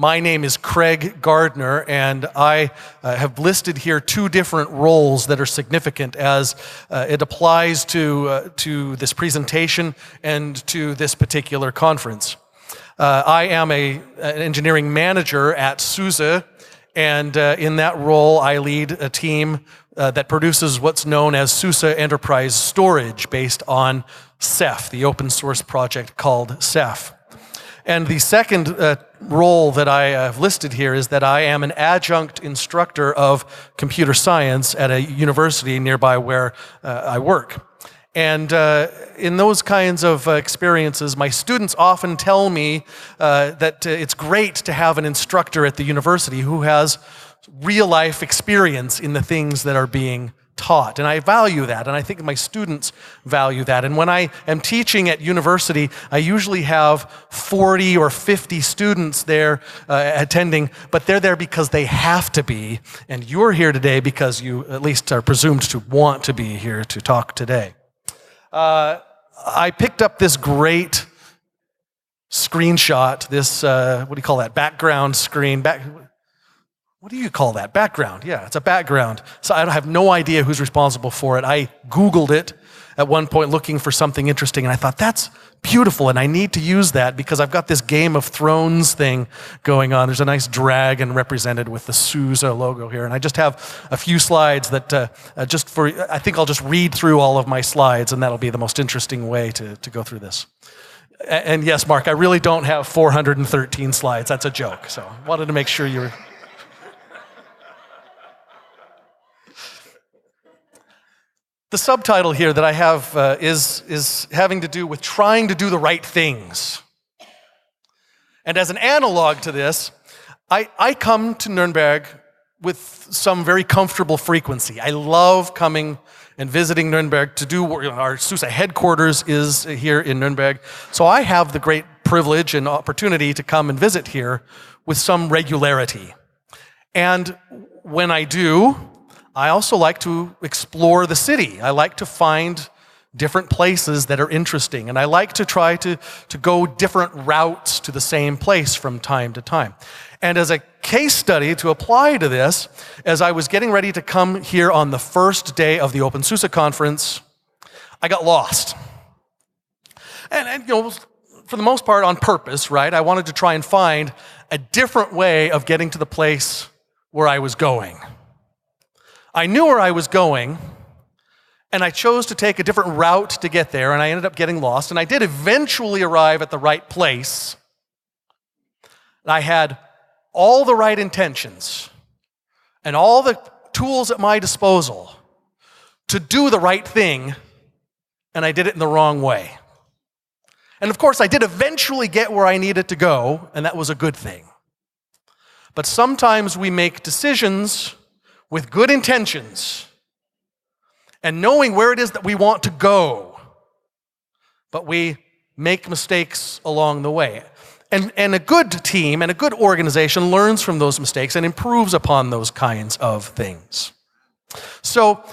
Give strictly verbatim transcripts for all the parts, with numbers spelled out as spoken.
My name is Craig Gardner, and I uh, have listed here two different roles that are significant as uh, it applies to, uh, to this presentation and to this particular conference. Uh, I am a, an engineering manager at SUSE, and uh, in that role I lead a team uh, that produces what's known as SUSE Enterprise Storage based on Ceph, the open source project called Ceph. And the second uh, role that I have listed here is that I am an adjunct instructor of computer science at a university nearby where uh, I work. And uh, in those kinds of uh, experiences, my students often tell me uh, that uh, it's great to have an instructor at the university who has real-life experience in the things that are being taught. And I value that, and I think my students value that. And when I am teaching at university, I usually have forty or fifty students there uh, attending, but they're there because they have to be. And you're here today because you at least are presumed to want to be here to talk today. Uh, I picked up this great screenshot, this, uh, what do you call that, background screen, back, what do you call that, background, yeah, it's a background. So I have no idea who's responsible for it. I Googled it at one point looking for something interesting, and I thought, that's beautiful, and I need to use that because I've got this Game of Thrones thing going on. There's a nice dragon represented with the SUSE logo here, and I just have a few slides that uh, uh, just for, I think I'll just read through all of my slides, and that'll be the most interesting way to, to go through this. And yes, Mark, I really don't have four hundred thirteen slides. That's a joke, so I wanted to make sure you were... The subtitle here that I have uh, is, is having to do with trying to do the right things. And as an analog to this, I, I come to Nuremberg with some very comfortable frequency. I love coming and visiting Nuremberg to do, you know, our SUSE headquarters is here in Nuremberg. So I have the great privilege and opportunity to come and visit here with some regularity. And when I do, I also like to explore the city. I like to find different places that are interesting, and I like to try to, to go different routes to the same place from time to time. And as a case study to apply to this, as I was getting ready to come here on the first day of the OpenSUSE conference, I got lost. And, and you know, for the most part on purpose, right? I wanted to try and find a different way of getting to the place where I was going. I knew where I was going, and I chose to take a different route to get there, and I ended up getting lost, and I did eventually arrive at the right place. I had all the right intentions and all the tools at my disposal to do the right thing, and I did it in the wrong way. And of course, I did eventually get where I needed to go, and that was a good thing. But sometimes we make decisions with good intentions and knowing where it is that we want to go, but we make mistakes along the way. And, and a good team and a good organization learns from those mistakes and improves upon those kinds of things. So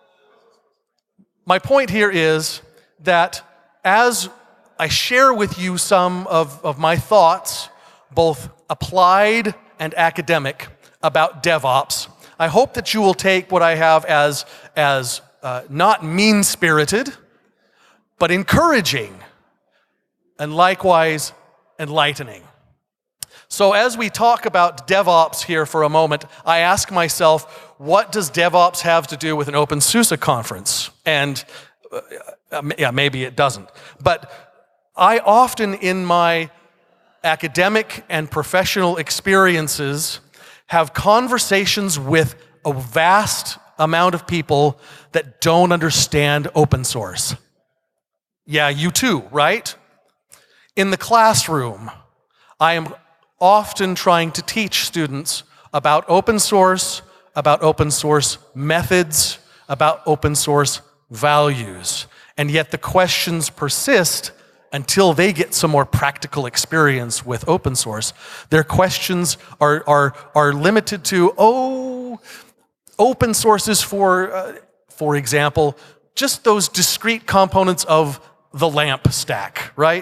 my point here is that as I share with you some of, of my thoughts, both applied and academic, about DevOps, I hope that you will take what I have as, as uh, not mean-spirited, but encouraging, and likewise enlightening. So as we talk about DevOps here for a moment, I ask myself, what does DevOps have to do with an OpenSUSE conference? And uh, yeah, maybe it doesn't. But I often in my academic and professional experiences have conversations with a vast amount of people that don't understand open source. Yeah, you too, right? In the classroom, I am often trying to teach students about open source, about open source methods, about open source values. And yet the questions persist until they get some more practical experience with open source. Their questions are, are, are limited to, oh, open sources for, uh, for example, just those discrete components of the LAMP stack, right?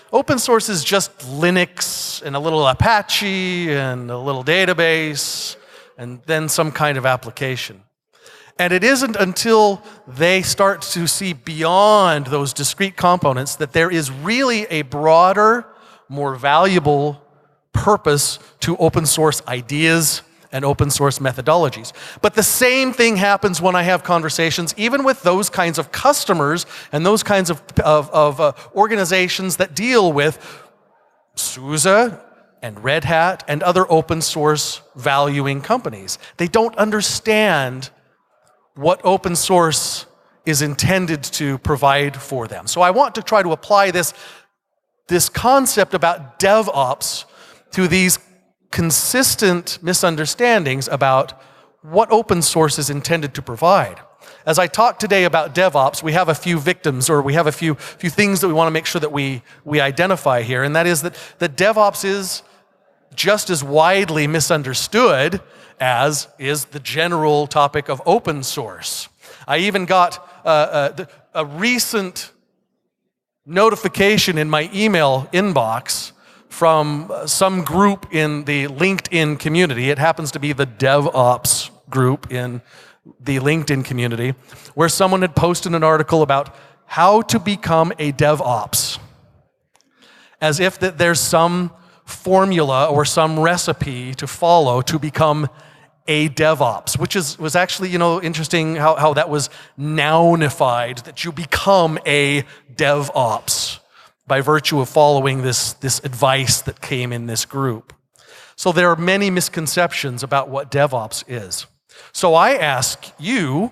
open source is just Linux and a little Apache and a little database and then some kind of application. And it isn't until they start to see beyond those discrete components that there is really a broader, more valuable purpose to open source ideas and open source methodologies. But the same thing happens when I have conversations, even with those kinds of customers and those kinds of, of, of uh, organizations that deal with SUSE and Red Hat and other open source valuing companies. They don't understand what open source is intended to provide for them. So I want to try to apply this, this concept about DevOps to these consistent misunderstandings about what open source is intended to provide. As I talk today about DevOps, we have a few victims, or we have a few, few things that we want to make sure that we, we identify here, and that is that, that DevOps is just as widely misunderstood as is the general topic of open source. I even got uh, a, a recent notification in my email inbox from some group in the LinkedIn community. It happens to be the DevOps group in the LinkedIn community, where someone had posted an article about how to become a DevOps, as if that there's some formula or some recipe to follow to become a DevOps, which is was actually, you know, interesting how, how that was nounified, that you become a DevOps by virtue of following this, this advice that came in this group. So there are many misconceptions about what DevOps is. So I ask you,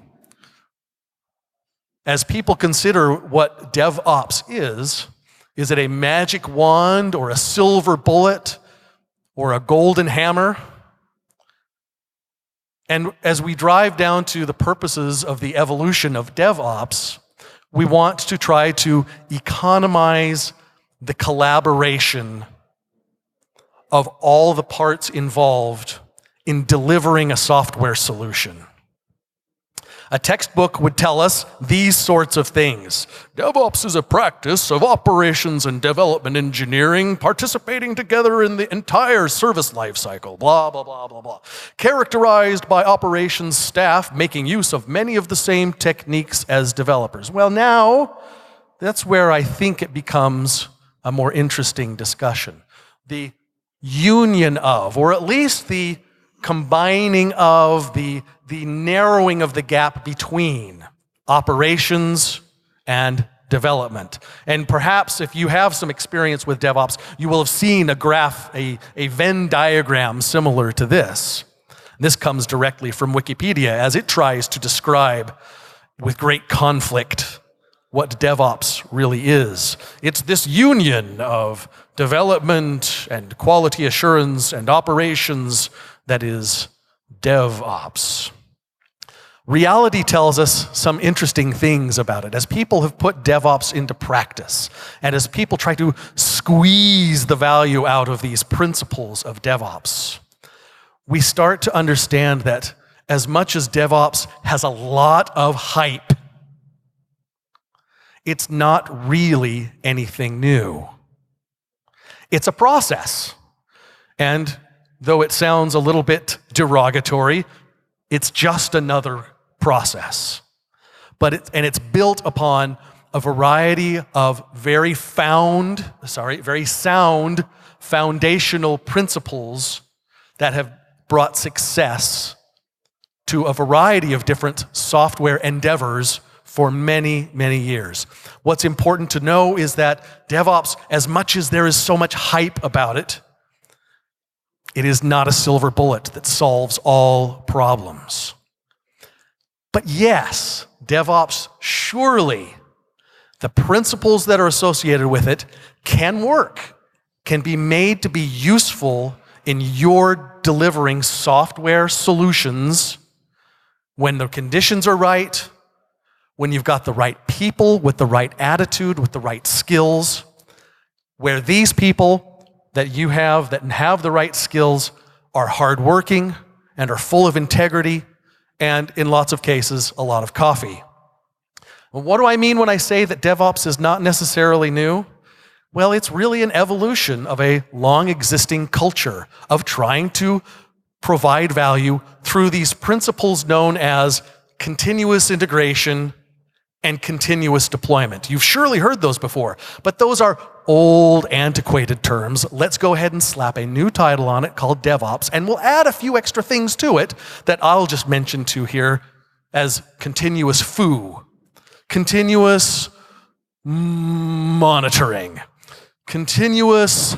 as people consider what DevOps is, is it a magic wand or a silver bullet or a golden hammer? And as we drive down to the purposes of the evolution of DevOps, we want to try to economize the collaboration of all the parts involved in delivering a software solution. A textbook would tell us these sorts of things. DevOps is a practice of operations and development engineering participating together in the entire service lifecycle, blah, blah, blah, blah, blah. Characterized by operations staff making use of many of the same techniques as developers. Well, now, that's where I think it becomes a more interesting discussion. The union of, or at least the combining of, the, the narrowing of the gap between operations and development. And perhaps if you have some experience with DevOps, you will have seen a graph, a, a Venn diagram similar to this. This comes directly from Wikipedia as it tries to describe with great conflict what DevOps really is. It's this union of development and quality assurance and operations that is DevOps. Reality tells us some interesting things about it. As people have put DevOps into practice, and as people try to squeeze the value out of these principles of DevOps, we start to understand that as much as DevOps has a lot of hype, it's not really anything new. It's a process. And though it sounds a little bit derogatory, it's just another process. But it, and it's built upon a variety of very found, sorry, very sound foundational principles that have brought success to a variety of different software endeavors for many, many years. What's important to know is that DevOps, as much as there is so much hype about it, it is not a silver bullet that solves all problems. But yes, DevOps, surely the principles that are associated with it can work, can be made to be useful in your delivering software solutions when the conditions are right, when you've got the right people with the right attitude, with the right skills, where these people that you have that have the right skills are hardworking and are full of integrity and, in lots of cases, a lot of coffee. Well, what do I mean when I say that DevOps is not necessarily new? Well, it's really an evolution of a long existing culture of trying to provide value through these principles known as continuous integration and continuous deployment. You've surely heard those before, but those are old, antiquated terms. Let's go ahead and slap a new title on it called DevOps, and we'll add a few extra things to it that I'll just mention to here as continuous F O O, continuous monitoring, continuous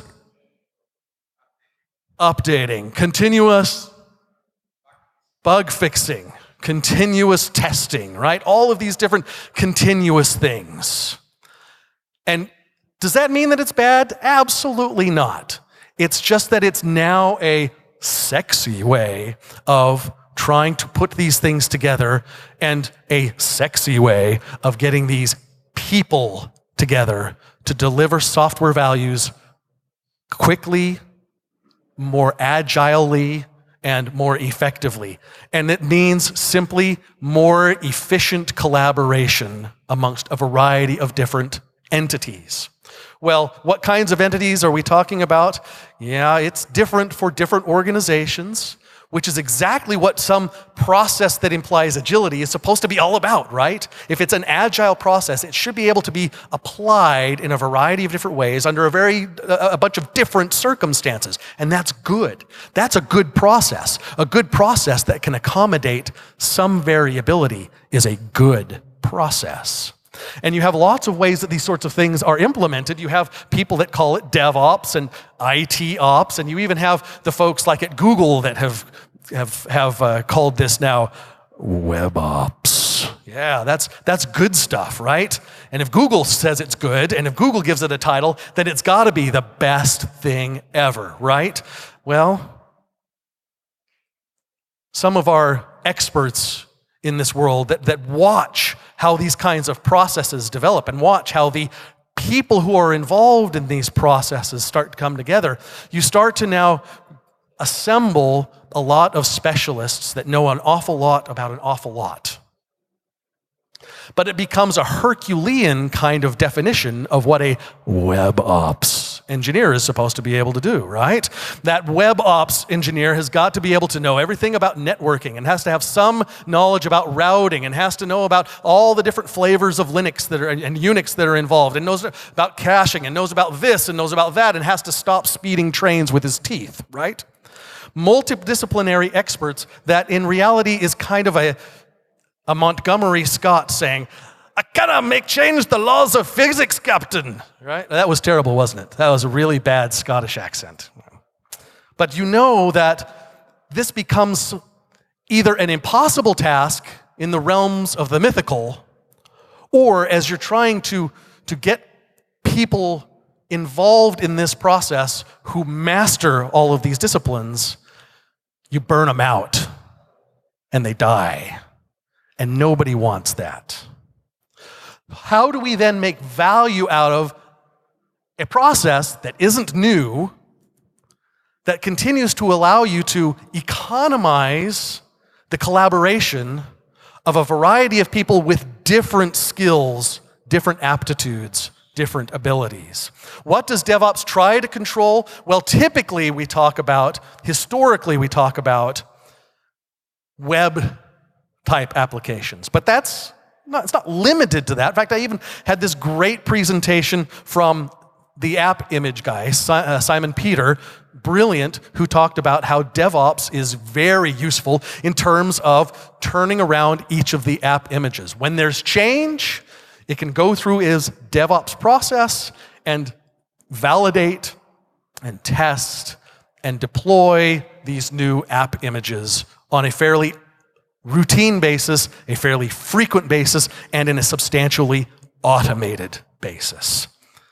updating, continuous bug fixing, continuous testing, right? All of these different continuous things. And does that mean that it's bad? Absolutely not. It's just that it's now a sexy way of trying to put these things together and a sexy way of getting these people together to deliver software values quickly, more agilely, and more effectively. And it means simply more efficient collaboration amongst a variety of different entities. Well, what kinds of entities are we talking about? Yeah, it's different for different organizations, which is exactly what some process that implies agility is supposed to be all about, right? If it's an agile process, it should be able to be applied in a variety of different ways under a very a bunch of different circumstances, and that's good. That's a good process. A good process that can accommodate some variability is a good process. And you have lots of ways that these sorts of things are implemented. You have people that call it DevOps and I T ops, and you even have the folks like at Google that have have have uh, called this now WebOps. Yeah, that's that's good stuff, right? And if Google says it's good, and if Google gives it a title, then it's got to be the best thing ever, right? Well, some of our experts in this world that, that watch how these kinds of processes develop and watch how the people who are involved in these processes start to come together, you start to now assemble a lot of specialists that know an awful lot about an awful lot. But it becomes a Herculean kind of definition of what a WebOps engineer is supposed to be able to do, right? That WebOps engineer has got to be able to know everything about networking and has to have some knowledge about routing and has to know about all the different flavors of Linux that are, and Unix that are involved and knows about caching and knows about this and knows about that and has to stop speeding trains with his teeth, right? Multidisciplinary experts that in reality is kind of a A Montgomery Scott saying, "I gotta make change the laws of physics, Captain." Right? That was terrible, wasn't it? That was a really bad Scottish accent. But you know that this becomes either an impossible task in the realms of the mythical, or as you're trying to, to get people involved in this process who master all of these disciplines, you burn them out and they die. And nobody wants that. How do we then make value out of a process that isn't new, that continues to allow you to economize the collaboration of a variety of people with different skills, different aptitudes, different abilities? What does DevOps try to control? Well, typically we talk about, historically we talk about web type applications. But that's not, it's not limited to that. In fact, I even had this great presentation from the app image guy, Simon Peter, brilliant, who talked about how DevOps is very useful in terms of turning around each of the app images. When there's change, it can go through his DevOps process and validate and test and deploy these new app images on a fairly routine basis, a fairly frequent basis, and in a substantially automated basis.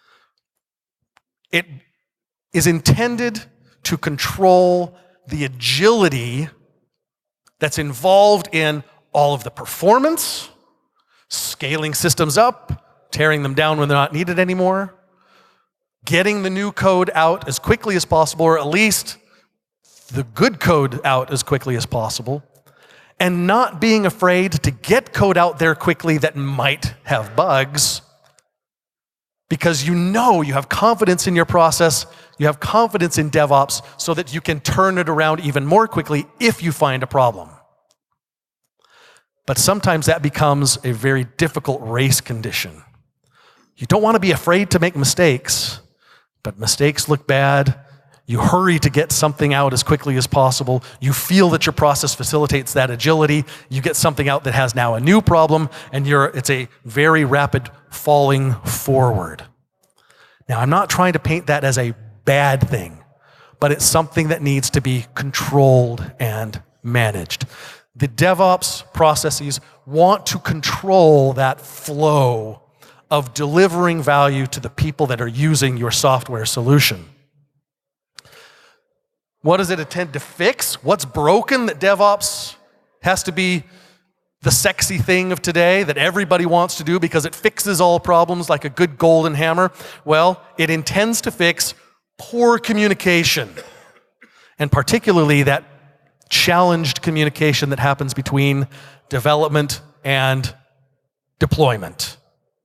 It is intended to control the agility that's involved in all of the performance, scaling systems up, tearing them down when they're not needed anymore, getting the new code out as quickly as possible, or at least the good code out as quickly as possible, and not being afraid to get code out there quickly that might have bugs, because you know you have confidence in your process, you have confidence in DevOps so that you can turn it around even more quickly if you find a problem. But sometimes that becomes a very difficult race condition. You don't want to be afraid to make mistakes, but mistakes look bad. You hurry to get something out as quickly as possible. You feel that your process facilitates that agility. You get something out that has now a new problem, and you're, it's a very rapid falling forward. Now, I'm not trying to paint that as a bad thing, but it's something that needs to be controlled and managed. The DevOps processes want to control that flow of delivering value to the people that are using your software solution. What does it intend to fix? What's broken that DevOps has to be the sexy thing of today that everybody wants to do because it fixes all problems like a good golden hammer? Well, it intends to fix poor communication, and particularly that challenged communication that happens between development and deployment.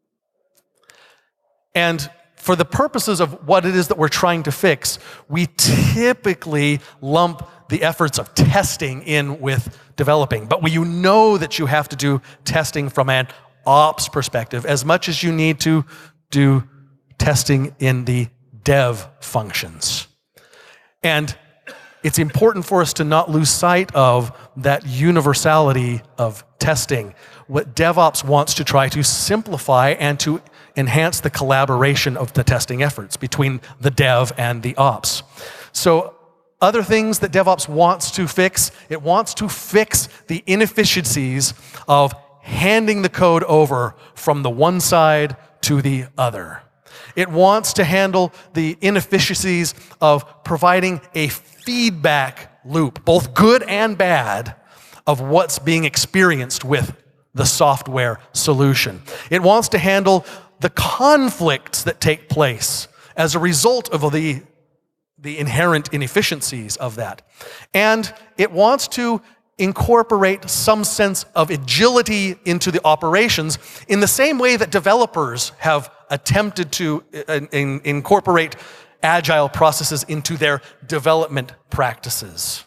And for the purposes of what it is that we're trying to fix, we typically lump the efforts of testing in with developing. But you know that you have to do testing from an ops perspective as much as you need to do testing in the dev functions. And it's important for us to not lose sight of that universality of testing. What DevOps wants to try to simplify and to enhance the collaboration of the testing efforts between the dev and the ops. So other things that DevOps wants to fix, it wants to fix the inefficiencies of handing the code over from the one side to the other. It wants to handle the inefficiencies of providing a feedback loop, both good and bad, of what's being experienced with the software solution. It wants to handle the conflicts that take place as a result of the, the inherent inefficiencies of that. And it wants to incorporate some sense of agility into the operations in the same way that developers have attempted to in, in, incorporate agile processes into their development practices.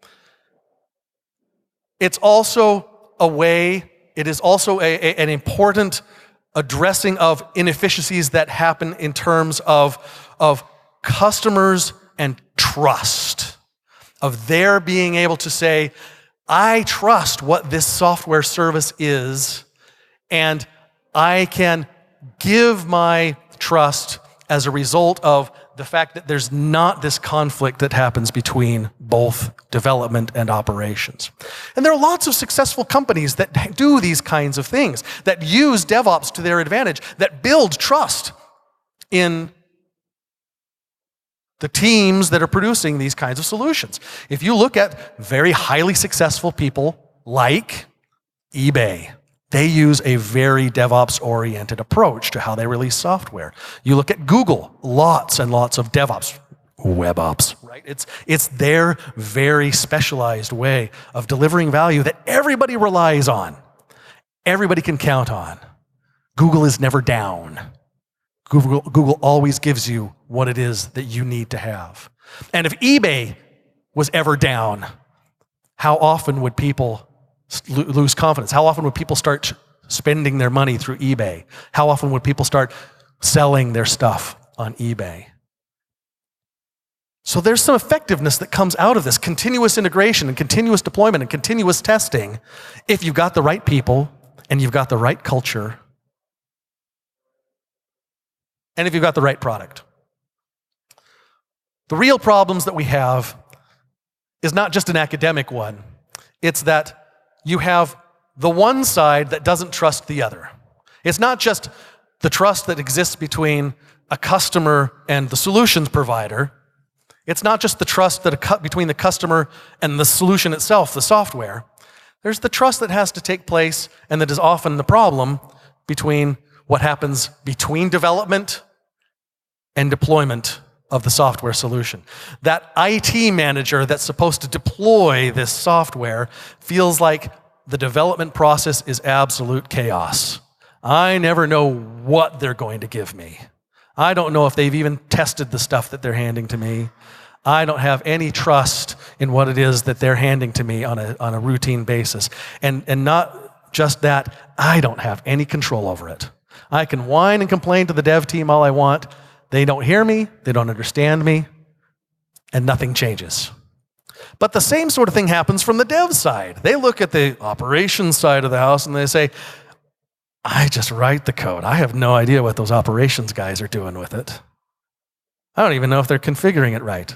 It's also a way, it is also a, a, an important addressing of inefficiencies that happen in terms of, of customers and trust, of their being able to say, I trust what this software service is, and I can give my trust as a result of the fact that there's not this conflict that happens between both development and operations. And there are lots of successful companies that do these kinds of things, that use DevOps to their advantage, that build trust in the teams that are producing these kinds of solutions. If you look at very highly successful people like eBay, they use a very DevOps-oriented approach to how they release software. You look at Google, lots and lots of DevOps, WebOps, right? It's, it's their very specialized way of delivering value that everybody relies on, everybody can count on. Google is never down. Google, Google always gives you what it is that you need to have. And if eBay was ever down, how often would people lose confidence? How often would people start spending their money through eBay? How often would people start selling their stuff on eBay? So there's some effectiveness that comes out of this continuous integration and continuous deployment and continuous testing if you've got the right people and you've got the right culture and if you've got the right product. The real problems that we have is not just an academic one. It's that you have the one side that doesn't trust the other. It's not just the trust that exists between a customer and the solutions provider. It's not just the trust that a, between the customer and the solution itself, the software. There's the trust that has to take place, and that is often the problem between what happens between development and deployment of the software solution. That I T manager that's supposed to deploy this software feels like the development process is absolute chaos. I never know what they're going to give me. I don't know if they've even tested the stuff that they're handing to me. I don't have any trust in what it is that they're handing to me on a, on a routine basis. And, and not just that, I don't have any control over it. I can whine and complain to the dev team all I want. They don't hear me, they don't understand me, and nothing changes. But the same sort of thing happens from the dev side. They look at the operations side of the house and they say, I just write the code. I have no idea what those operations guys are doing with it. I don't even know if they're configuring it right.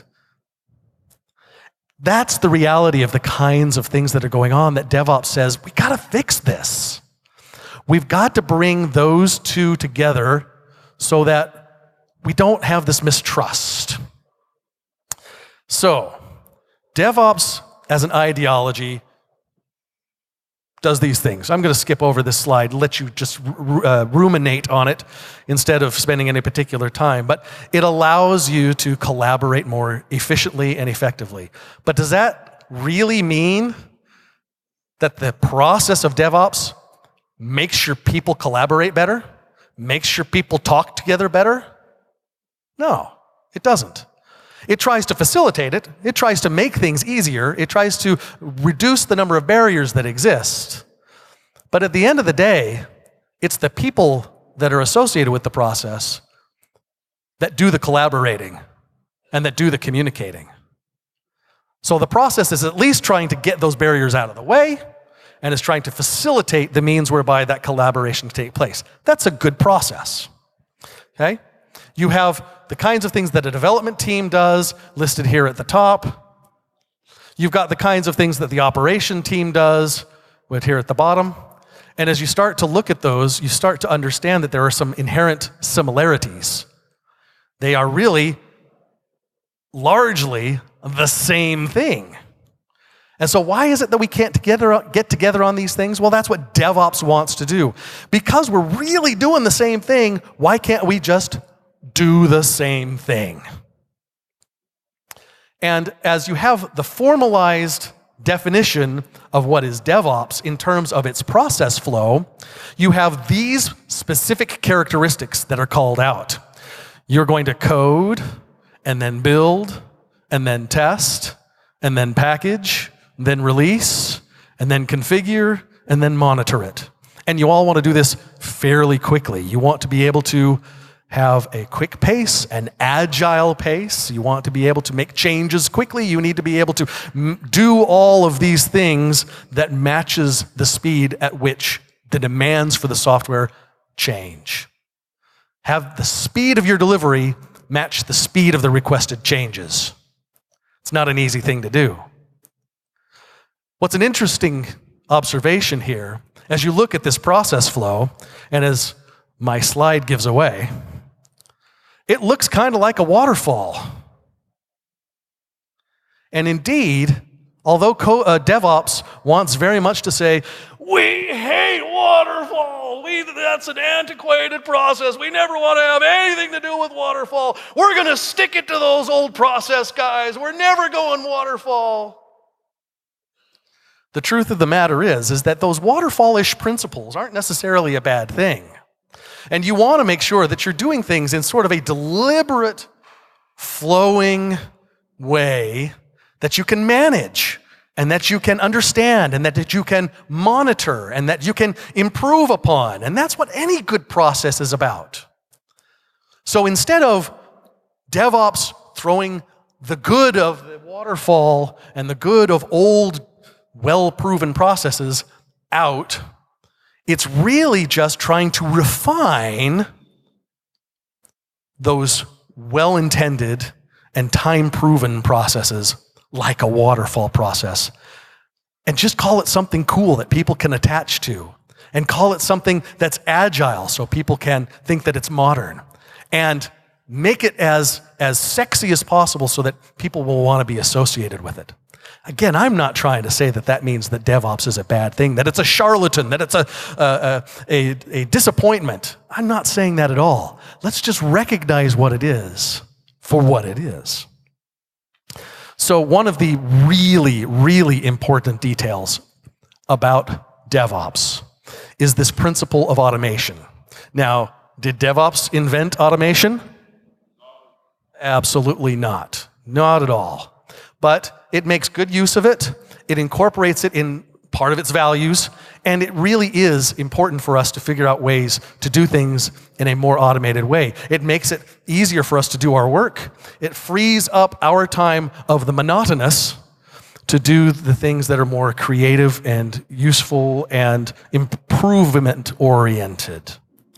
That's the reality of the kinds of things that are going on that DevOps says, we gotta fix this. We've got to bring those two together so that we don't have this mistrust. So, DevOps as an ideology does these things. I'm going to skip over this slide, let you just uh, ruminate on it instead of spending any particular time. But it allows you to collaborate more efficiently and effectively. But does that really mean that the process of DevOps makes your people collaborate better? Makes your people talk together better? No, it doesn't. It tries to facilitate it. It tries to make things easier. It tries to reduce the number of barriers that exist. But at the end of the day, it's the people that are associated with the process that do the collaborating and that do the communicating. So the process is at least trying to get those barriers out of the way and is trying to facilitate the means whereby that collaboration can take place. That's a good process. Okay? You have the kinds of things that a development team does listed here at the top. You've got the kinds of things that the operation team does with here at the bottom. And as you start to look at those, you start to understand that there are some inherent similarities. They are really largely the same thing. And so why is it that we can't together, get together on these things? Well, that's what DevOps wants to do. Because we're really doing the same thing, why can't we just do the same thing? And as you have the formalized definition of what is DevOps in terms of its process flow, you have these specific characteristics that are called out. You're going to code, and then build, and then test, and then package, then release, and then configure, and then monitor it. And you all want to do this fairly quickly. You want to be able to have a quick pace, an agile pace. You want to be able to make changes quickly. You need to be able to m- do all of these things that matches the speed at which the demands for the software change. Have the speed of your delivery match the speed of the requested changes. It's not an easy thing to do. What's an interesting observation here, as you look at this process flow, and as my slide gives away, it looks kind of like a waterfall. And indeed, although co- uh, DevOps wants very much to say, we hate waterfall, we, that's an antiquated process, we never want to have anything to do with waterfall, we're going to stick it to those old process guys, we're never going waterfall. The truth of the matter is, is that those waterfall-ish principles aren't necessarily a bad thing. And you want to make sure that you're doing things in sort of a deliberate, flowing way that you can manage and that you can understand and that, that you can monitor and that you can improve upon. And that's what any good process is about. So instead of DevOps throwing the good of the waterfall and the good of old, well-proven processes out, it's really just trying to refine those well-intended and time-proven processes like a waterfall process and just call it something cool that people can attach to and call it something that's agile so people can think that it's modern and make it as, as sexy as possible so that people will want to be associated with it. Again, I'm not trying to say that that means that DevOps is a bad thing, that it's a charlatan, that it's a, a, a, a disappointment. I'm not saying that at all. Let's just recognize what it is for what it is. So one of the really, really important details about DevOps is this principle of automation. Now, did DevOps invent automation? Absolutely not. Not at all. But it makes good use of it. It incorporates it in part of its values, and it really is important for us to figure out ways to do things in a more automated way. It makes it easier for us to do our work. It frees up our time of the monotonous to do the things that are more creative and useful and improvement-oriented.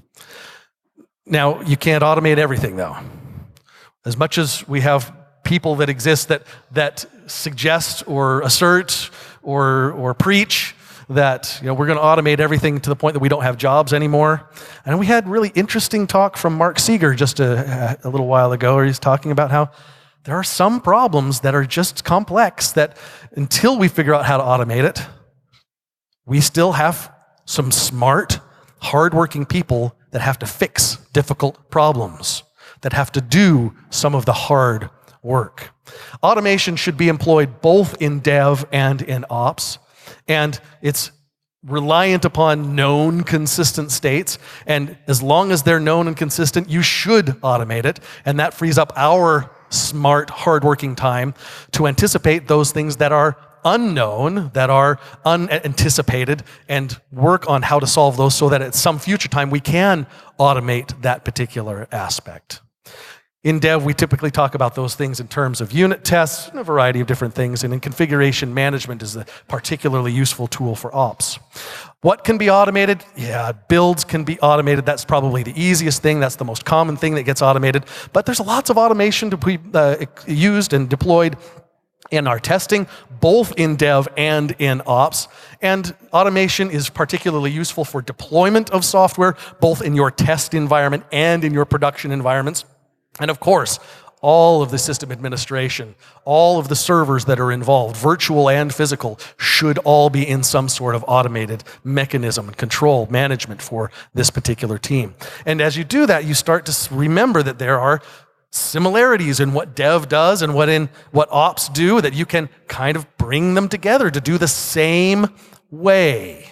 Now, you can't automate everything, though. As much as we have people that exist that, that suggest or assert or, or preach that, you know, we're going to automate everything to the point that we don't have jobs anymore. And we had really interesting talk from Mark Seeger just a, a little while ago, where he's talking about how there are some problems that are just complex that until we figure out how to automate it, we still have some smart, hardworking people that have to fix difficult problems, that have to do some of the hard work. Automation should be employed both in dev and in ops, and it's reliant upon known consistent states, and as long as they're known and consistent, you should automate it, and that frees up our smart, hardworking time to anticipate those things that are unknown, that are unanticipated, and work on how to solve those so that at some future time we can automate that particular aspect. In dev, we typically talk about those things in terms of unit tests and a variety of different things, and in configuration management is a particularly useful tool for ops. What can be automated? Yeah, builds can be automated. That's probably the easiest thing. That's the most common thing that gets automated. But there's lots of automation to be uh, used and deployed in our testing, both in dev and in ops. And automation is particularly useful for deployment of software, both in your test environment and in your production environments. And of course, all of the system administration, all of the servers that are involved, virtual and physical, should all be in some sort of automated mechanism and control management for this particular team. And as you do that, you start to remember that there are similarities in what dev does and what in what ops do, that you can kind of bring them together to do the same way.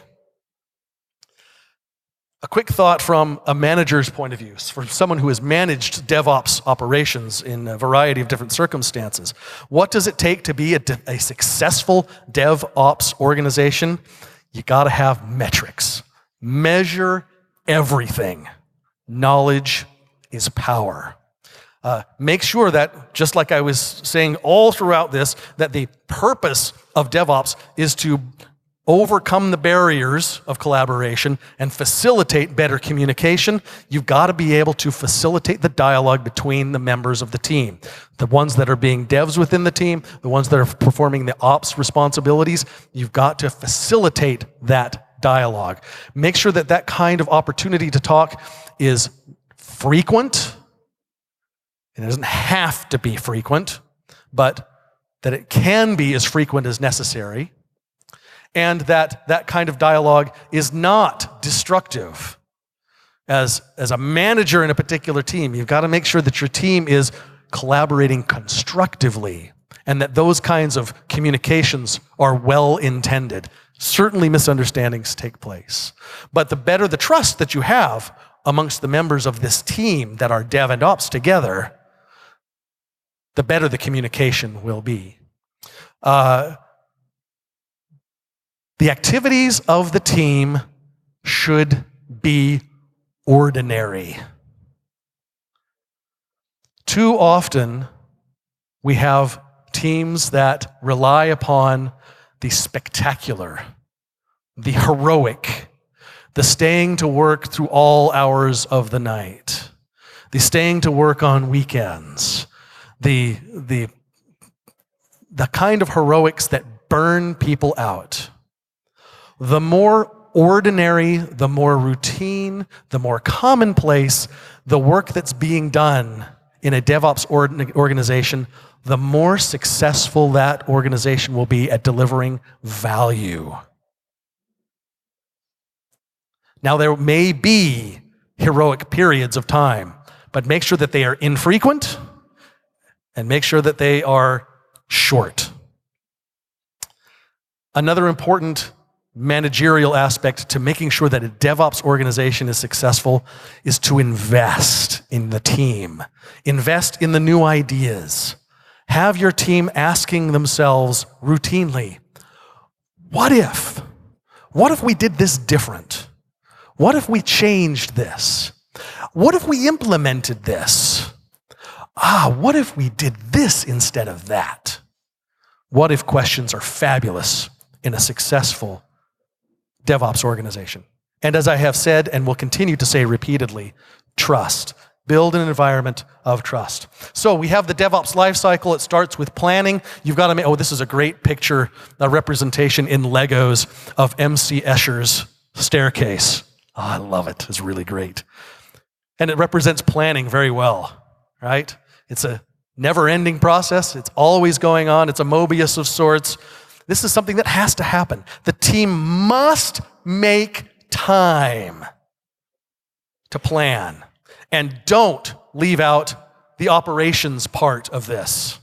A quick thought from a manager's point of view, for someone who has managed DevOps operations in a variety of different circumstances. What does it take to be a, a successful DevOps organization? You got to have metrics. Measure everything. Knowledge is power. Uh, make sure that, just like I was saying all throughout this, that the purpose of DevOps is to overcome the barriers of collaboration and facilitate better communication. You've got to be able to facilitate the dialogue between the members of the team. The ones that are being devs within the team, the ones that are performing the ops responsibilities, you've got to facilitate that dialogue. Make sure that that kind of opportunity to talk is frequent. It doesn't have to be frequent, but that it can be as frequent as necessary. And that that kind of dialogue is not destructive. As, as a manager in a particular team, you've got to make sure that your team is collaborating constructively and that those kinds of communications are well intended. Certainly misunderstandings take place. But the better the trust that you have amongst the members of this team that are dev and ops together, the better the communication will be. Uh, The activities of the team should be ordinary. Too often, we have teams that rely upon the spectacular, the heroic, the staying to work through all hours of the night, the staying to work on weekends, the, the, the kind of heroics that burn people out. The more ordinary, the more routine, the more commonplace the work that's being done in a DevOps organization, the more successful that organization will be at delivering value. Now, there may be heroic periods of time, but make sure that they are infrequent and make sure that they are short. Another important managerial aspect to making sure that a DevOps organization is successful is to invest in the team. Invest in the new ideas. Have your team asking themselves routinely, what if? What if we did this different? What if we changed this? What if we implemented this? Ah, what if we did this instead of that? What if questions are fabulous in a successful DevOps organization. And as I have said and will continue to say repeatedly, trust. Build an environment of trust. So we have the DevOps lifecycle. It starts with planning. You've got to make, oh, this is a great picture, a representation in Legos of M C Escher's staircase. Oh, I love it. It's really great. And it represents planning very well, right? It's a never-ending process. It's always going on. It's a Mobius of sorts. This is something that has to happen. The team must make time to plan. And don't leave out the operations part of this.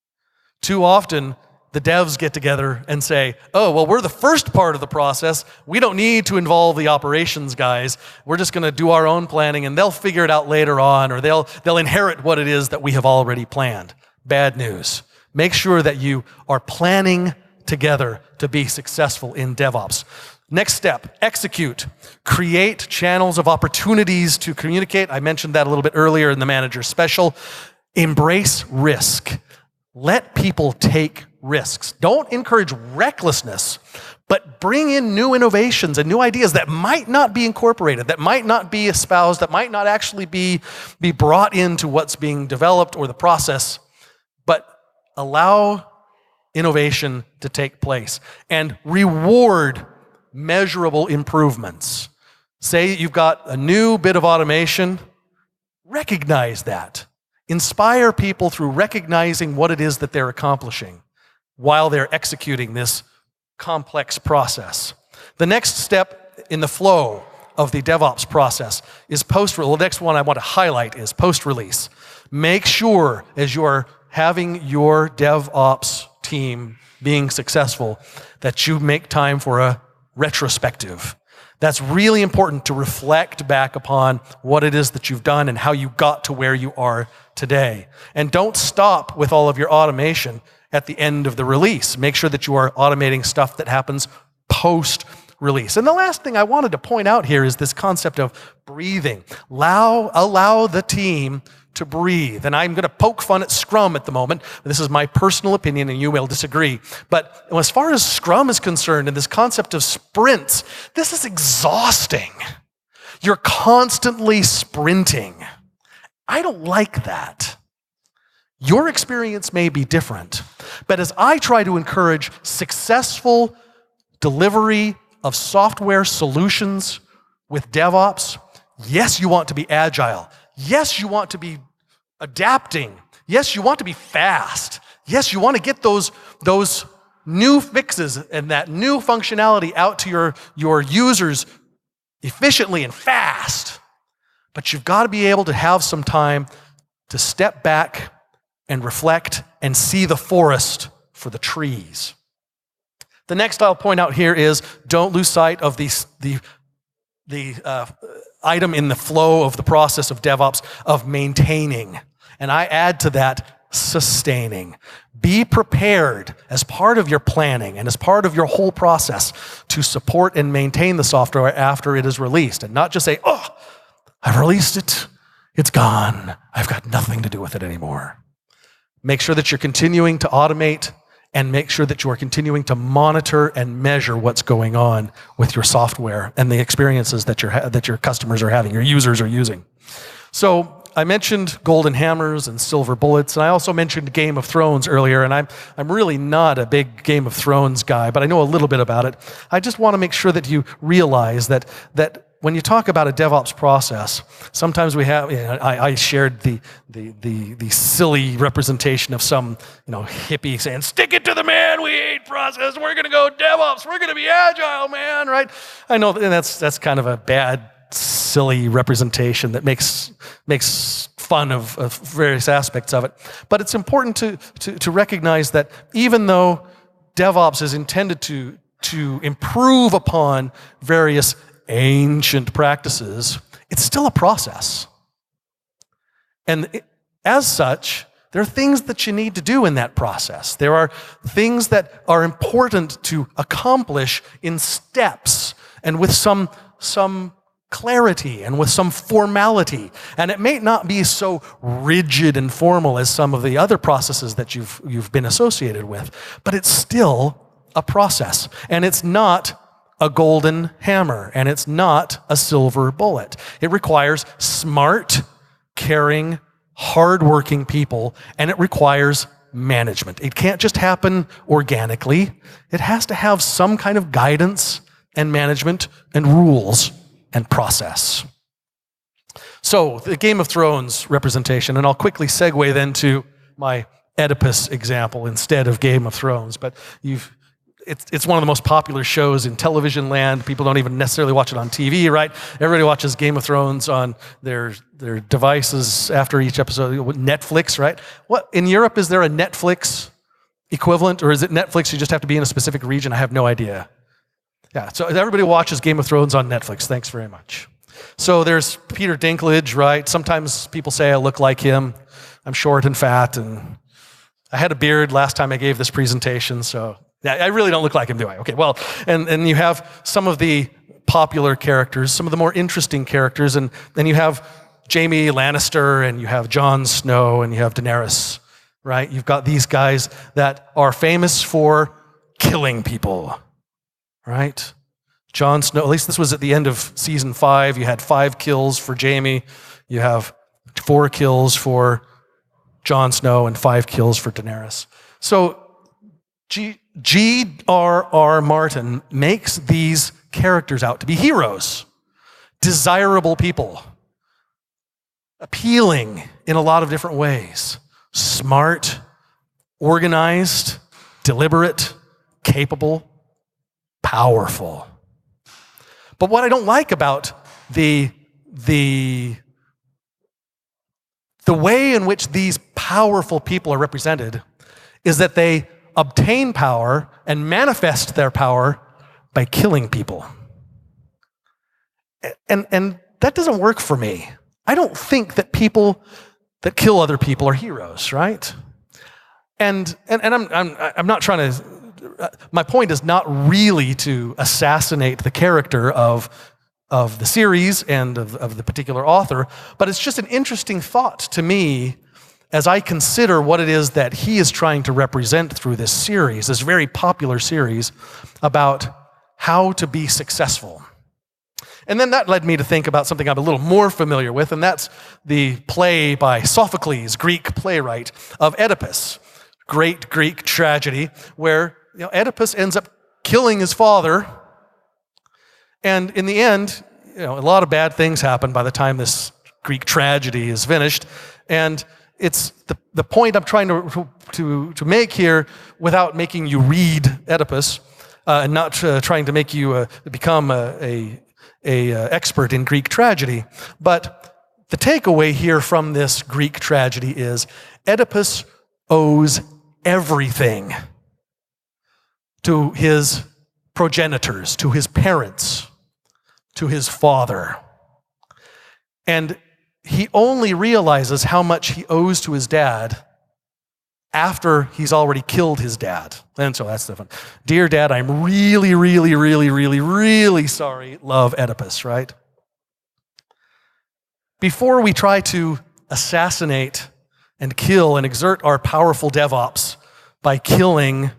Too often, the devs get together and say, oh, well, we're the first part of the process. We don't need to involve the operations guys. We're just going to do our own planning, and they'll figure it out later on, or they'll, they'll inherit what it is that we have already planned. Bad news. Make sure that you are planning together to be successful in DevOps. Next step, execute. Create channels of opportunities to communicate. I mentioned that a little bit earlier in the manager special. Embrace risk. Let people take risks. Don't encourage recklessness, but bring in new innovations and new ideas that might not be incorporated, that might not be espoused, that might not actually be, be brought into what's being developed or the process, but allow innovation to take place and reward measurable improvements. Say you've got a new bit of automation, recognize that. Inspire people through recognizing what it is that they're accomplishing while they're executing this complex process. The next step in the flow of the DevOps process is post-release. The next one I want to highlight is post-release. Make sure as you're having your DevOps team being successful that you make time for a retrospective. That's really important to reflect back upon what it is that you've done and how you got to where you are today. And don't stop with all of your automation at the end of the release. Make sure that you are automating stuff that happens post-release. And the last thing I wanted to point out here is this concept of breathing. Allow, allow the team to breathe. And I'm going to poke fun at Scrum at the moment. This is my personal opinion, and you will disagree. But as far as Scrum is concerned, and this concept of sprints, this is exhausting. You're constantly sprinting. I don't like that. Your experience may be different, but as I try to encourage successful delivery of software solutions with DevOps, yes, you want to be agile. Yes, you want to be adapting. Yes, you want to be fast. Yes, you want to get those, those new fixes and that new functionality out to your, your users efficiently and fast. But you've got to be able to have some time to step back and reflect and see the forest for the trees. The next I'll point out here is don't lose sight of the, the, the uh, item in the flow of the process of DevOps of maintaining. And I add to that sustaining. Be prepared as part of your planning and as part of your whole process to support and maintain the software after it is released. And not just say, oh, I've released it, it's gone, I've got nothing to do with it anymore. Make sure that you're continuing to automate and make sure that you are continuing to monitor and measure what's going on with your software and the experiences that, your that your customers are having, your users are using. So I mentioned golden hammers and silver bullets, and I also mentioned Game of Thrones earlier, and I'm, I'm really not a big Game of Thrones guy, but I know a little bit about it. I just want to make sure that you realize that, that when you talk about a DevOps process, sometimes we have, you know, I, I shared the, the, the, the silly representation of some, you know, hippie saying, stick it to the man, we hate process, we're going to go DevOps, we're going to be agile, man, right? I know and that's, that's kind of a bad, silly representation that makes, makes fun of, of various aspects of it. But it's important to, to, to recognize that even though DevOps is intended to to improve upon various ancient practices, it's still a process. And it, as such, there are things that you need to do in that process. There are things that are important to accomplish in steps and with some, some clarity and with some formality. And it may not be so rigid and formal as some of the other processes that you've, you've been associated with, but it's still a process. And it's not a golden hammer, and it's not a silver bullet. It requires smart, caring, hardworking people, and it requires management. It can't just happen organically. It has to have some kind of guidance and management and rules and process. So, the Game of Thrones representation, and I'll quickly segue then to my Oedipus example instead of Game of Thrones, but you've It's, it's one of the most popular shows in television land. People don't even necessarily watch it on T V, right? Everybody watches Game of Thrones on their their devices after each episode. Netflix, right? What in Europe, is there a Netflix equivalent, or is it Netflix you just have to be in a specific region? I have no idea. Yeah, so everybody watches Game of Thrones on Netflix. Thanks very much. So there's Peter Dinklage, right? Sometimes people say I look like him. I'm short and fat, and I had a beard last time I gave this presentation, so yeah, I really don't look like him, do I? Okay, well, and, and you have some of the popular characters, some of the more interesting characters, and then you have Jaime Lannister, and you have Jon Snow, and you have Daenerys, right? You've got these guys that are famous for killing people, right? Jon Snow, at least this was at the end of season five, you had five kills for Jaime, you have four kills for Jon Snow, and five kills for Daenerys. So, G. G R R. Martin makes these characters out to be heroes, desirable people, appealing in a lot of different ways, smart, organized, deliberate, capable, powerful. But what I don't like about the, the, the way in which these powerful people are represented is that they obtain power and manifest their power by killing people. And, and that doesn't work for me. I don't think that people that kill other people are heroes, right? And, and, and I'm, I'm, I'm not trying to, my point is not really to assassinate the character of, of the series and of, of the particular author, but it's just an interesting thought to me as I consider what it is that he is trying to represent through this series, this very popular series about how to be successful. And then that led me to think about something I'm a little more familiar with, and that's the play by Sophocles, Greek playwright, of Oedipus, great Greek tragedy, where you know, Oedipus ends up killing his father, and in the end, you know, a lot of bad things happen by the time this Greek tragedy is finished, and it's the, the point I'm trying to, to, to make here without making you read Oedipus uh, and not uh, trying to make you uh, become a, a, a uh, expert in Greek tragedy. But the takeaway here from this Greek tragedy is Oedipus owes everything to his progenitors, to his parents, to his father. And he only realizes how much he owes to his dad after he's already killed his dad. And so that's different. Dear Dad, I'm really, really, really, really, really sorry. Love, Oedipus, right? Before we try to assassinate and kill and exert our powerful DevOps by killing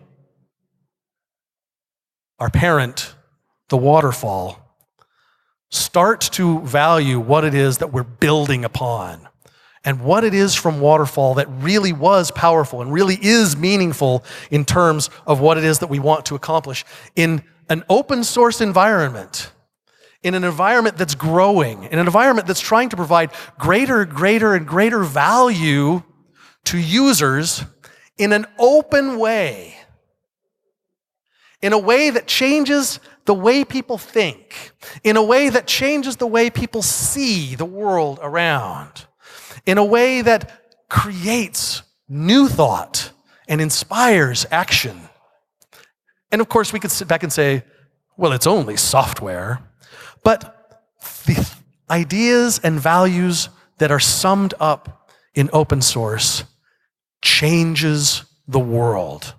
our parent, the waterfall, start to value what it is that we're building upon and what it is from Waterfall that really was powerful and really is meaningful in terms of what it is that we want to accomplish in an open source environment, in an environment that's growing, in an environment that's trying to provide greater, greater, and greater value to users in an open way, in a way that changes the way people think, in a way that changes the way people see the world around, in a way that creates new thought and inspires action. And of course, we could sit back and say, well, it's only software. But the ideas and values that are summed up in open source changes the world.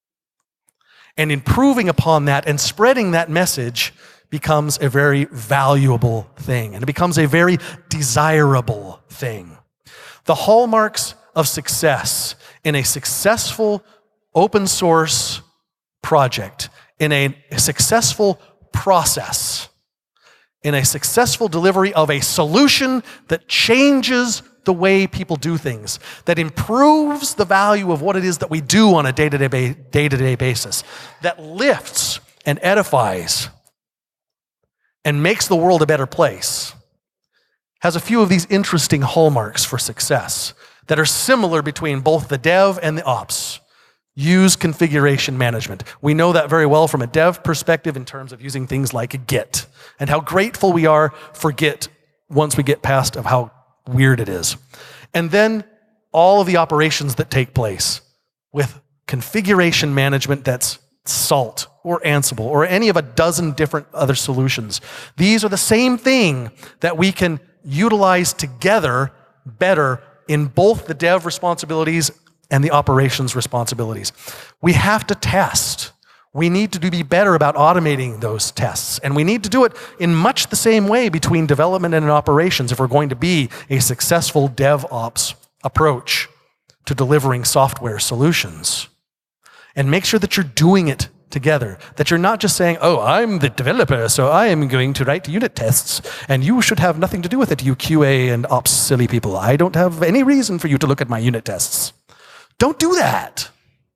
And improving upon that and spreading that message becomes a very valuable thing, and it becomes a very desirable thing. The hallmarks of success in a successful open source project, in a successful process, in a successful delivery of a solution that changes the way people do things, that improves the value of what it is that we do on a day-to-day, day-to-day basis, that lifts and edifies and makes the world a better place, has a few of these interesting hallmarks for success that are similar between both the dev and the ops. Use configuration management. We know that very well from a dev perspective in terms of using things like Git and how grateful we are for Git once we get past of how weird it is. And then all of the operations that take place with configuration management that's Salt or Ansible or any of a dozen different other solutions. These are the same thing that we can utilize together better in both the dev responsibilities and the operations responsibilities. We have to test. We need to be better about automating those tests. And we need to do it in much the same way between development and operations if we're going to be a successful DevOps approach to delivering software solutions. And make sure that you're doing it together, that you're not just saying, oh, I'm the developer, so I am going to write unit tests, and you should have nothing to do with it, you Q A and ops silly people. I don't have any reason for you to look at my unit tests. Don't do that.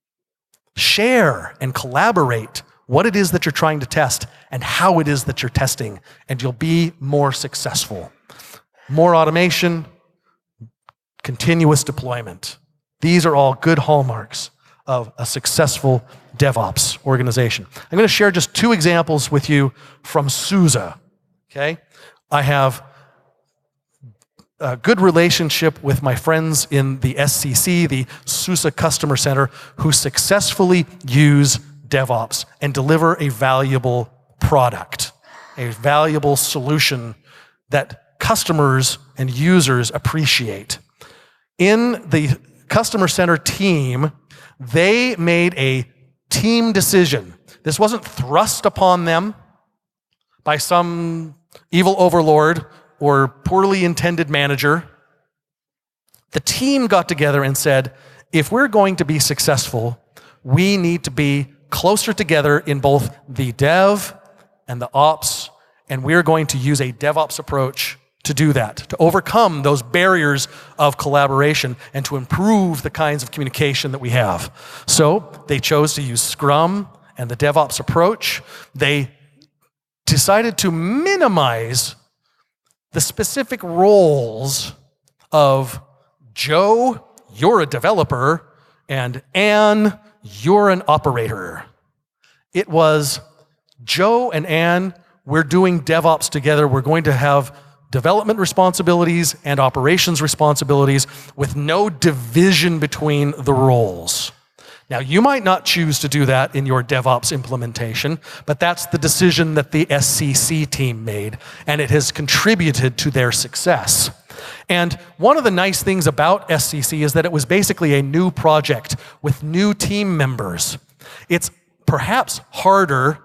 Share and collaborate what it is that you're trying to test and how it is that you're testing, and you'll be more successful. More automation, continuous deployment. These are all good hallmarks of a successful DevOps organization. I'm going to share just two examples with you from SUSE. Okay? I have a good relationship with my friends in the S C C, the SUSE Customer Center, who successfully use DevOps and deliver a valuable product, a valuable solution that customers and users appreciate. In the Customer Center team, they made a team decision. This wasn't thrust upon them by some evil overlord or poorly intended manager. The team got together and said, if we're going to be successful, we need to be closer together in both the dev and the ops, and we're going to use a DevOps approach to do that, to overcome those barriers of collaboration and to improve the kinds of communication that we have. So they chose to use Scrum and the DevOps approach. They decided to minimize the specific roles of Joe, you're a developer, and Anne, you're an operator. It was Joe and Anne, we're doing DevOps together. We're going to have development responsibilities and operations responsibilities with no division between the roles. Now, you might not choose to do that in your DevOps implementation, but that's the decision that the S C C team made, and it has contributed to their success. And one of the nice things about S C C is that it was basically a new project with new team members. It's perhaps harder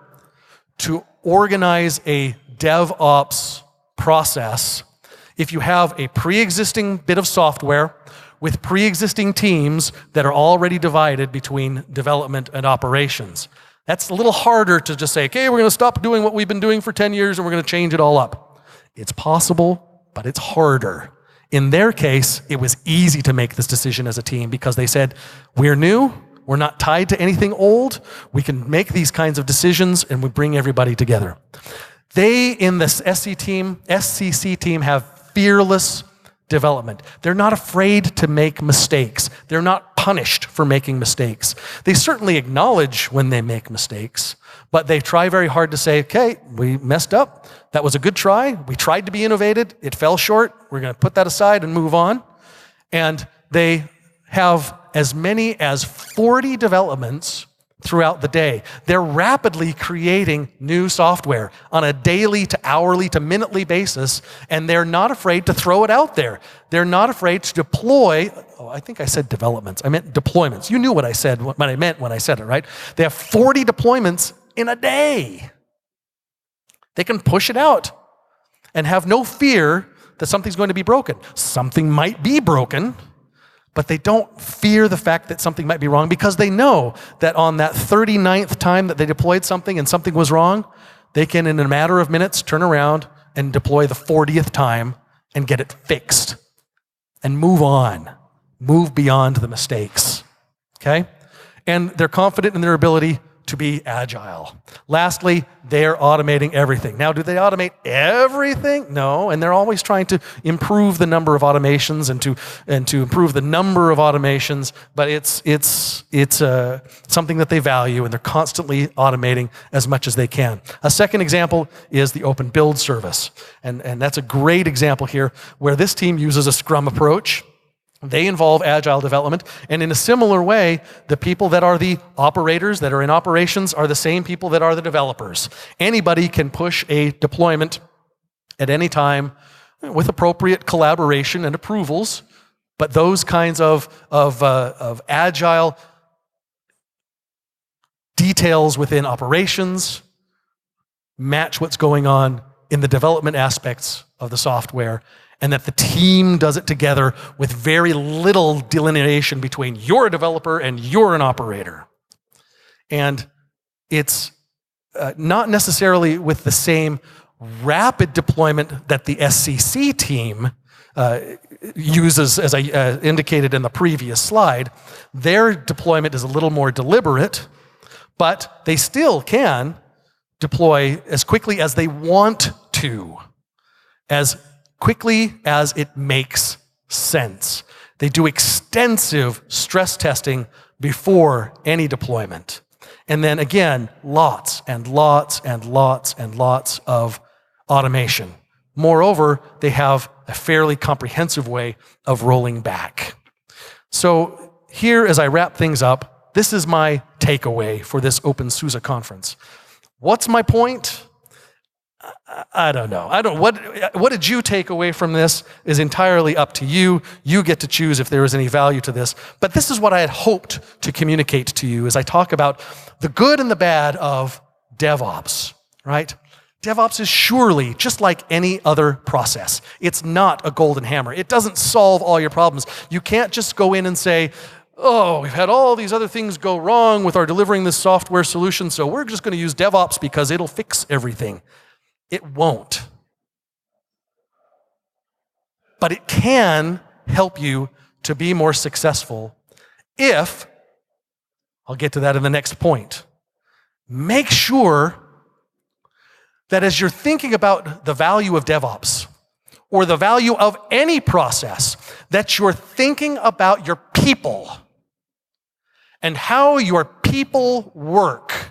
to organize a DevOps process if you have a pre-existing bit of software with pre-existing teams that are already divided between development and operations. That's a little harder to just say, okay, we're going to stop doing what we've been doing for ten years and we're going to change it all up. It's possible, but it's harder. In their case, it was easy to make this decision as a team because they said, we're new, we're not tied to anything old, we can make these kinds of decisions and we bring everybody together. They, in this S C team, S C C team, have fearless development. They're not afraid to make mistakes. They're not punished for making mistakes. They certainly acknowledge when they make mistakes, but they try very hard to say, okay, we messed up. That was a good try. We tried to be innovative. It fell short. We're going to put that aside and move on. And they have as many as forty developments throughout the day. They're rapidly creating new software on a daily to hourly to minutely basis, and they're not afraid to throw it out there. They're not afraid to deploy, oh, I think I said developments. I meant deployments. You knew what I said, what I meant when I said it, right? They have forty deployments in a day. They can push it out and have no fear that something's going to be broken. Something might be broken, but they don't fear the fact that something might be wrong because they know that on that thirty-ninth time that they deployed something and something was wrong, they can, in a matter of minutes, turn around and deploy the fortieth time and get it fixed and move on, move beyond the mistakes, okay? And they're confident in their ability to be agile. Lastly, they're automating everything. Now, do they automate everything? No, and they're always trying to improve the number of automations and to and to improve the number of automations, but it's it's it's uh, something that they value, and they're constantly automating as much as they can. A second example is the open build service, and, and that's a great example here where this team uses a Scrum approach. They involve agile development, and in a similar way, the people that are the operators, that are in operations, are the same people that are the developers. Anybody can push a deployment at any time with appropriate collaboration and approvals, but those kinds of, of, uh, of agile details within operations match what's going on in the development aspects of the software, and that the team does it together with very little delineation between you're a developer and you're an operator. And it's uh, not necessarily with the same rapid deployment that the S C C team uh, uses, as I uh, indicated in the previous slide. Their deployment is a little more deliberate, but they still can deploy as quickly as they want to, as quickly as it makes sense. They do extensive stress testing before any deployment. And then again, lots and lots and lots and lots of automation. Moreover, they have a fairly comprehensive way of rolling back. So here, as I wrap things up, this is my takeaway for this OpenSUSE conference. What's my point? I don't know. I don't. What What did you take away from this is entirely up to you. You get to choose if there is any value to this. But this is what I had hoped to communicate to you as I talk about the good and the bad of DevOps, right? DevOps is surely just like any other process. It's not a golden hammer. It doesn't solve all your problems. You can't just go in and say, oh, we've had all these other things go wrong with our delivering this software solution, so we're just going to use DevOps because it'll fix everything. It won't. But it can help you to be more successful if, I'll get to that in the next point, make sure that as you're thinking about the value of DevOps or the value of any process, that you're thinking about your people and how your people work.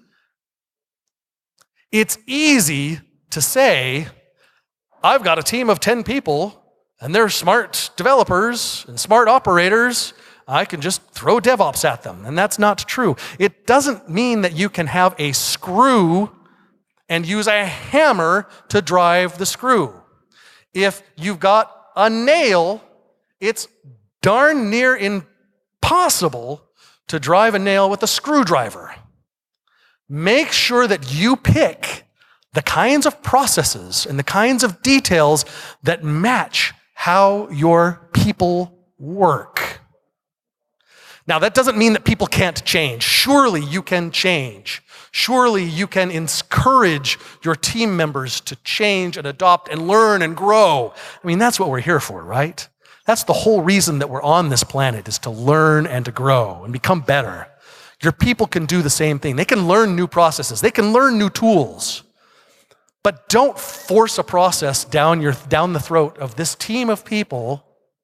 It's easy to say, I've got a team of ten people and they're smart developers and smart operators. I can just throw DevOps at them. And that's not true. It doesn't mean that you can have a screw and use a hammer to drive the screw. If you've got a nail, it's darn near impossible to drive a nail with a screwdriver. Make sure that you pick the kinds of processes and the kinds of details that match how your people work. Now, that doesn't mean that people can't change. Surely you can change. Surely you can encourage your team members to change and adopt and learn and grow. I mean, that's what we're here for, right? That's the whole reason that we're on this planet, is to learn and to grow and become better. Your people can do the same thing. They can learn new processes. They can learn new tools. But don't force a process down your down the throat of this team of people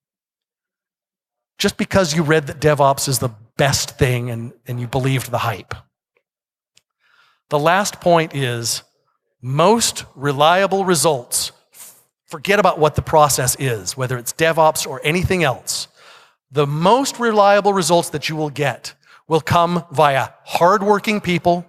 just because you read that DevOps is the best thing and, and you believed the hype. The last point is most reliable results. Forget about what the process is, whether it's DevOps or anything else. The most reliable results that you will get will come via hardworking people,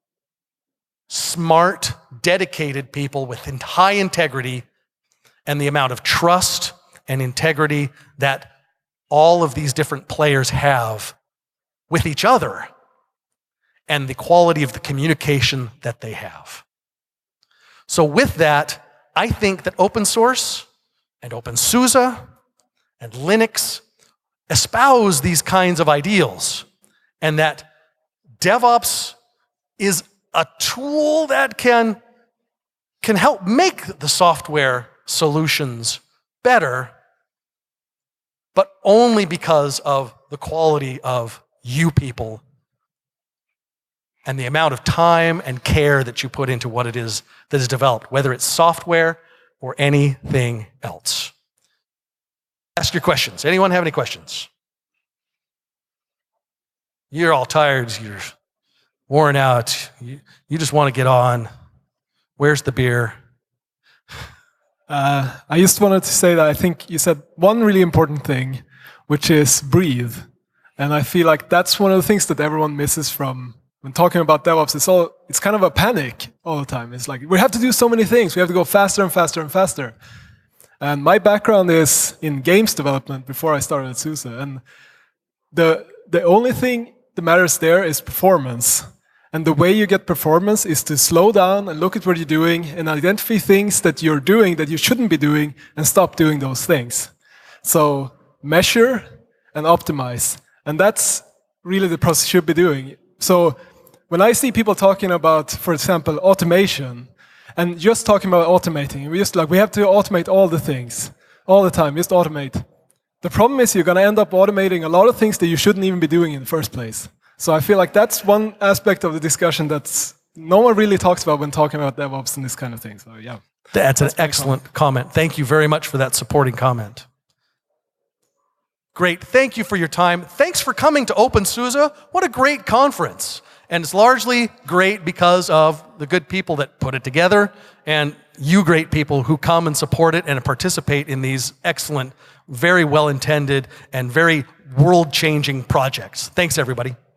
smart, dedicated people with high integrity, and the amount of trust and integrity that all of these different players have with each other, and the quality of the communication that they have. So with that, I think that open source and OpenSUSE and Linux espouse these kinds of ideals, and that DevOps is a tool that can, can help make the software solutions better, but only because of the quality of you people and the amount of time and care that you put into what it is that is developed, whether it's software or anything else. Ask your questions. Anyone have any questions? You're all tired. You're worn out. You, you just want to get on. Where's the beer? Uh, I just wanted to say that I think you said one really important thing, which is breathe. And I feel like that's one of the things that everyone misses from when talking about DevOps. It's all, it's kind of a panic all the time. It's like, we have to do so many things. We have to go faster and faster and faster. And my background is in games development before I started at SUSE. And the, the only thing that matters there is performance. And the way you get performance is to slow down and look at what you're doing and identify things that you're doing that you shouldn't be doing and stop doing those things. So measure and optimize. And that's really the process you should be doing. So when I see people talking about, for example, automation, and just talking about automating, we just like, we have to automate all the things, all the time, just automate. The problem is you're going to end up automating a lot of things that you shouldn't even be doing in the first place. So I feel like that's one aspect of the discussion that's no one really talks about when talking about DevOps and this kind of thing. So yeah. That's, that's an excellent comment. comment. Thank you very much for that supporting comment. Great. Thank you for your time. Thanks for coming to OpenSUSE. What a great conference. And it's largely great because of the good people that put it together and you great people who come and support it and participate in these excellent, very well-intended, and very world-changing projects. Thanks, everybody.